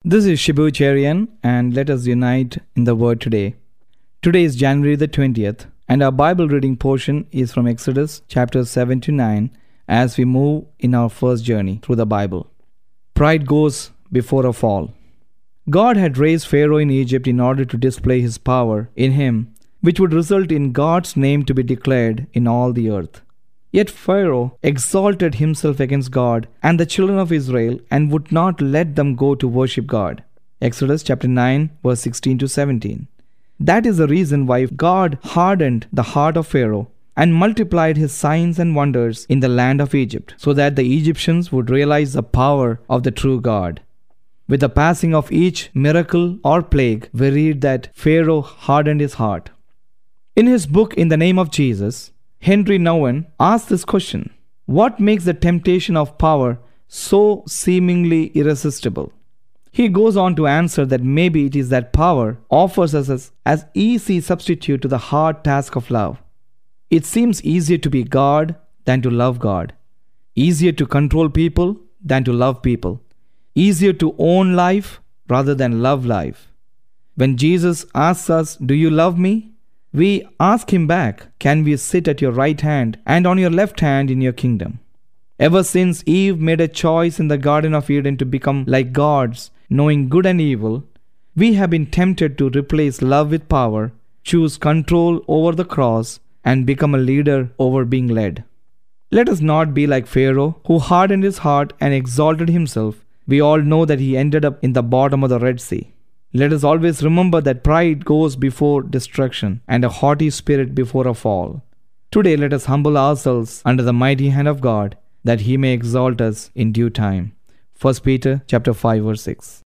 This is Shibu Cherian, and let us unite in the word today. Today is January the 20th, and our Bible reading portion is from Exodus chapters 7 to 9 as we move in our first journey through the Bible. Pride goes before a fall. God had raised Pharaoh in Egypt in order to display his power in him, which would result in God's name to be declared in all the earth. Yet Pharaoh exalted himself against God and the children of Israel and would not let them go to worship God. Exodus chapter 9 verse 16 to 17. That is the reason why God hardened the heart of Pharaoh and multiplied his signs and wonders in the land of Egypt, so that the Egyptians would realize the power of the true God. With the passing of each miracle or plague, we read that Pharaoh hardened his heart. In his book In the Name of Jesus, Henry Nouwen asked this question: what makes the temptation of power so seemingly irresistible? He goes on to answer that maybe it is that power offers us as easy substitute to the hard task of love. It seems easier to be God than to love God, easier to control people than to love people, easier to own life rather than love life. When Jesus asks us, "Do you love me?" we ask him back, "Can we sit at your right hand and on your left hand in your kingdom?" Ever since Eve made a choice in the Garden of Eden to become like gods, knowing good and evil, we have been tempted to replace love with power, choose control over the cross, and become a leader over being led. Let us not be like Pharaoh, who hardened his heart and exalted himself. We all know that he ended up in the bottom of the Red Sea. Let us always remember that pride goes before destruction and a haughty spirit before a fall. Today let us humble ourselves under the mighty hand of God, that he may exalt us in due time. 1 Peter chapter 5 verse 6.